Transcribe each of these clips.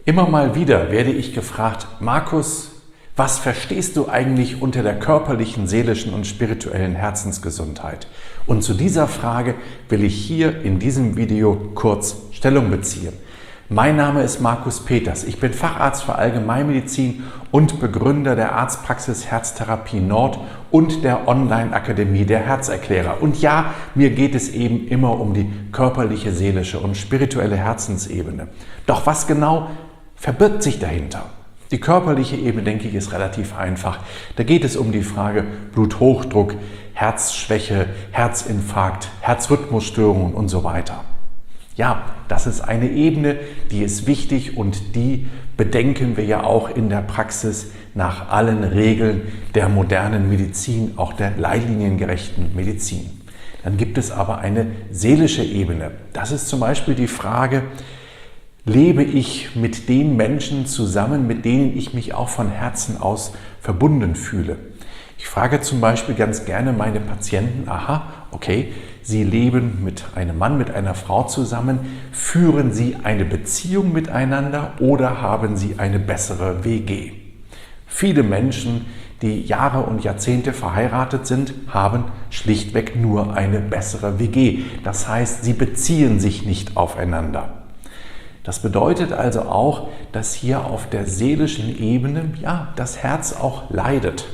Immer mal wieder werde ich gefragt: Markus, was verstehst du eigentlich unter der körperlichen, seelischen und spirituellen Herzensgesundheit? Und zu dieser Frage will ich hier in diesem Video kurz Stellung beziehen. Mein Name ist Markus Peters. Ich bin Facharzt für Allgemeinmedizin und Begründer der Arztpraxis Herztherapie Nord und der Online-Akademie der Herzerklärer. Und ja, mir geht es eben immer um die körperliche, seelische und spirituelle Herzensebene. Doch was genau verbirgt sich dahinter? Die körperliche Ebene, denke ich, ist relativ einfach. Da geht es um die Frage Bluthochdruck, Herzschwäche, Herzinfarkt, Herzrhythmusstörungen und so weiter. Ja, das ist eine Ebene, die ist wichtig und die bedenken wir ja auch in der Praxis nach allen Regeln der modernen Medizin, auch der leitliniengerechten Medizin. Dann gibt es aber eine seelische Ebene. Das ist zum Beispiel die Frage: Lebe ich mit den Menschen zusammen, mit denen ich mich auch von Herzen aus verbunden fühle? Ich frage zum Beispiel ganz gerne meine Patienten: Okay, Sie leben mit einem Mann, mit einer Frau zusammen. Führen Sie eine Beziehung miteinander oder haben Sie eine bessere WG? Viele Menschen, die Jahre und Jahrzehnte verheiratet sind, haben schlichtweg nur eine bessere WG. Das heißt, sie beziehen sich nicht aufeinander. Das bedeutet also auch, dass hier auf der seelischen Ebene das Herz auch leidet.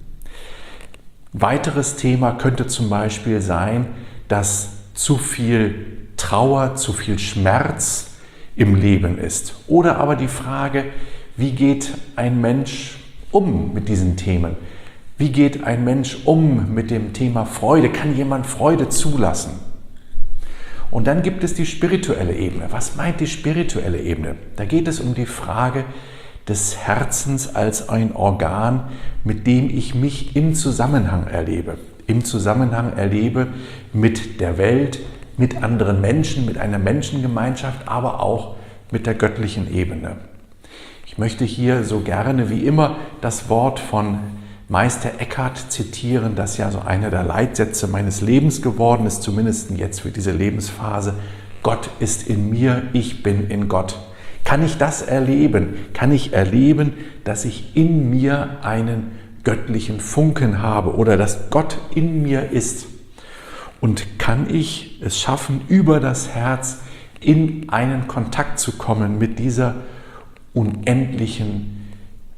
Weiteres Thema könnte zum Beispiel sein, dass zu viel Trauer, zu viel Schmerz im Leben ist. Oder aber die Frage: Wie geht ein Mensch um mit diesen Themen? Wie geht ein Mensch um mit dem Thema Freude? Kann jemand Freude zulassen? Und dann gibt es die spirituelle Ebene. Was meint die spirituelle Ebene? Da geht es um die Frage des Herzens als ein Organ, mit dem ich mich im Zusammenhang erlebe. Im Zusammenhang erlebe mit der Welt, mit anderen Menschen, mit einer Menschengemeinschaft, aber auch mit der göttlichen Ebene. Ich möchte hier so gerne wie immer das Wort von Meister Eckhart zitieren, das ja so einer der Leitsätze meines Lebens geworden ist, zumindest jetzt für diese Lebensphase: Gott ist in mir, ich bin in Gott. Kann ich das erleben? Kann ich erleben, dass ich in mir einen göttlichen Funken habe oder dass Gott in mir ist? Und kann ich es schaffen, über das Herz in einen Kontakt zu kommen mit dieser unendlichen,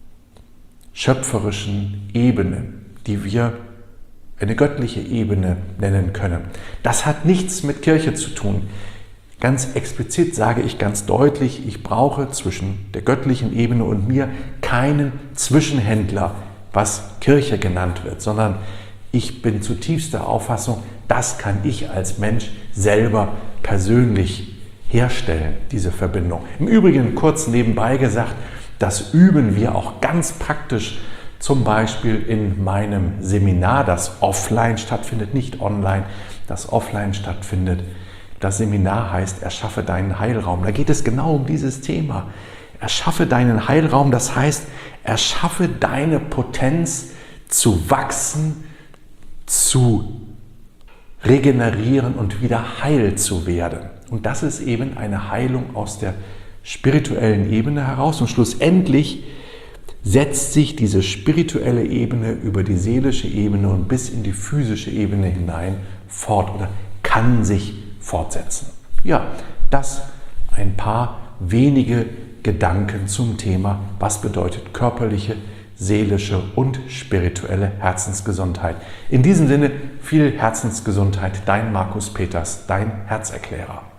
schöpferischen Ebene, die wir eine göttliche Ebene nennen können? Das hat nichts mit Kirche zu tun. Ganz explizit sage ich ganz deutlich: Ich brauche zwischen der göttlichen Ebene und mir keinen Zwischenhändler, was Kirche genannt wird, sondern ich bin zutiefst der Auffassung, das kann ich als Mensch selber persönlich herstellen, diese Verbindung. Im Übrigen, kurz nebenbei gesagt, das üben wir auch ganz praktisch, zum Beispiel in meinem Seminar, das offline stattfindet, nicht online, das offline stattfindet. Das Seminar heißt Erschaffe deinen Heilraum. Da geht es genau um dieses Thema. Erschaffe deinen Heilraum, das heißt, erschaffe deine Potenz zu wachsen, zu regenerieren und wieder heil zu werden. Und das ist eben eine Heilung aus der spirituellen Ebene heraus. Und schlussendlich setzt sich diese spirituelle Ebene über die seelische Ebene und bis in die physische Ebene hinein fort oder kann sich fortsetzen. Ja, das ein paar wenige Gedanken zum Thema: Was bedeutet körperliche, seelische und spirituelle Herzensgesundheit? In diesem Sinne viel Herzensgesundheit, dein Markus Peters, dein Herzerklärer.